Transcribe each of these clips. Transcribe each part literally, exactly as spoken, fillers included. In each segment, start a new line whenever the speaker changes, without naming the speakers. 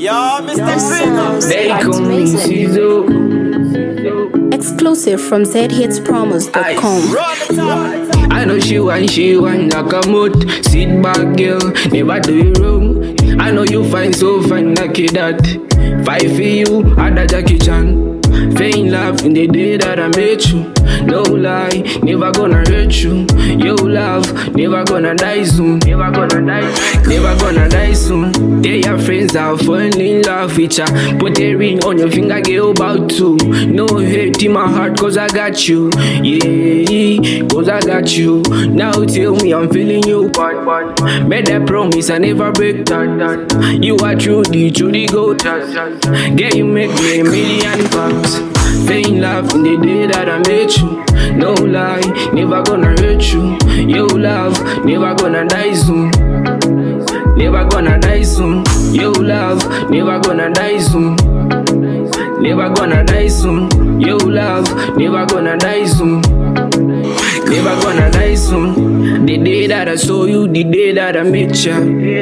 Yo, Mister Fingers.
They call me Cizo.
Exclusive from z hits promos dot com.
I know she want, she want Nakamoto. Sit back, girl, never do you wrong. I know you find so fine like that. Fight for you, Ada Jackie Chan. Fell in love in the day that I met you. No lie, never gonna hurt you. Your love, never gonna die soon. Never gonna die, never gonna die soon. They your friends are falling in love with ya. Put a ring on your finger, get about to. No hate in my heart, cause I got you. Yeah, cause I got you. Now tell me I'm feeling you. Made that promise, I never break that. You are truly, truly gold. Girl, you make me a million bucks. Fell in love in the day that I met you. No lie, never gonna hurt you. Your love, never gonna die soon. Never gonna die soon. Your love, never gonna die soon. Never gonna die soon. Your love, never gonna die soon. Never gonna die soon. The day that I saw you, the day that I met you.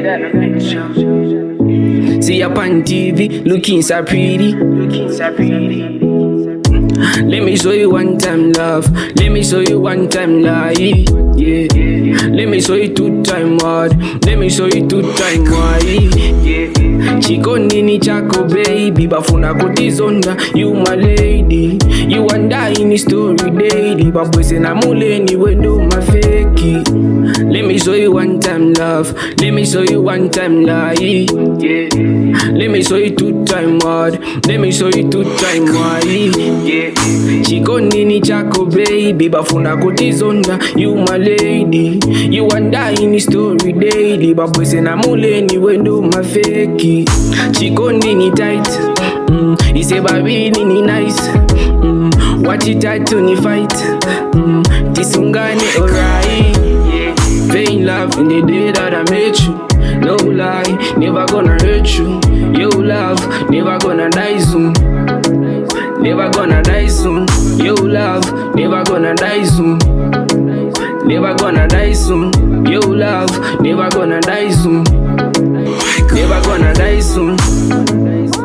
See you on T V, looking so pretty. Looking so pretty. Let me show you one time love. Let me show you one time lie. Yeah. Let me show you two time hard. Let me show you two time why. Yeah. Chiko nini chako baby, bafuna kutizonda. You my lady. You and I in the story daily. Babwese na muleni wendo mafeki. Let me show you one time love. Let me show you one time lie. Yeah. Let me show you two time hard. Let me show you two time why. Yeah. Chiko nini chako baby, bafuna kutizonda. You my lady. You and I in the story daily. Babwese na muleni wendo mafeki. Chiko nini tight. Mm. He say baby nini nice. Mm. Watch it tight to ni fight. Mm. Tisungane alright. Yeah. Fell in love in the day that I met you. No lie, never gonna hurt you. Your love, never gonna die soon. Never gonna die soon. Your love, never gonna die soon. Never gonna die soon. Your love, never gonna die soon. Never gonna die soon.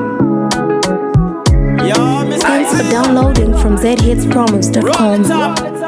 Thanks for downloading from z hits promos dot com.